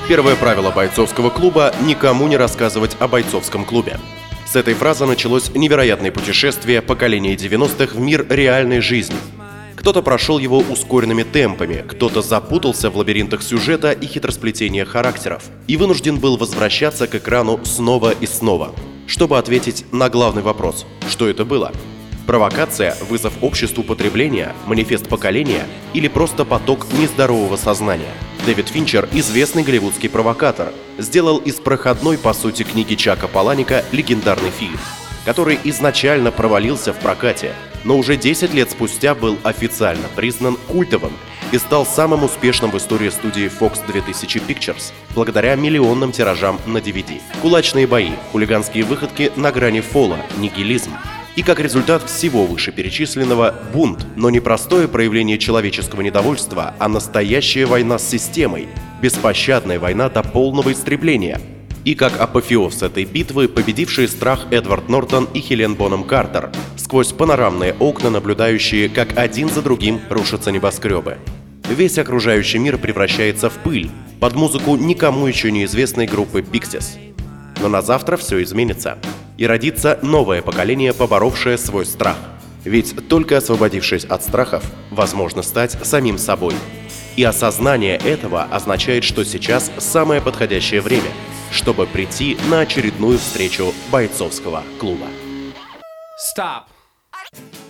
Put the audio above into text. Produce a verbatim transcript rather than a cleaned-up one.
Первое правило бойцовского клуба – никому не рассказывать о бойцовском клубе. С этой фразы началось невероятное путешествие поколения девяностых в мир реальной жизни. Кто-то прошел его ускоренными темпами, кто-то запутался в лабиринтах сюжета и хитросплетения характеров и вынужден был возвращаться к экрану снова и снова, чтобы ответить на главный вопрос – что это было? Провокация, вызов обществу потребления, манифест поколения или просто поток нездорового сознания? Дэвид Финчер, известный голливудский провокатор, сделал из проходной, по сути, книги Чака Паланика легендарный фильм, который изначально провалился в прокате, но уже десять лет спустя был официально признан культовым и стал самым успешным в истории студии Fox две тысячи Pictures, благодаря миллионным тиражам на ди ви ди. Кулачные бои, хулиганские выходки на грани фола, нигилизм. И как результат всего вышеперечисленного – бунт, но не простое проявление человеческого недовольства, а настоящая война с системой, беспощадная война до полного истребления. И как апофеоз этой битвы победившие страх Эдвард Нортон и Хелен Бонем Картер, сквозь панорамные окна, наблюдающие, как один за другим рушатся небоскребы. Весь окружающий мир превращается в пыль под музыку никому еще неизвестной группы Pixies. Но на завтра все изменится. И родится новое поколение, поборовшее свой страх. Ведь только освободившись от страхов, возможно стать самим собой. И осознание этого означает, что сейчас самое подходящее время, чтобы прийти на очередную встречу бойцовского клуба. Stop.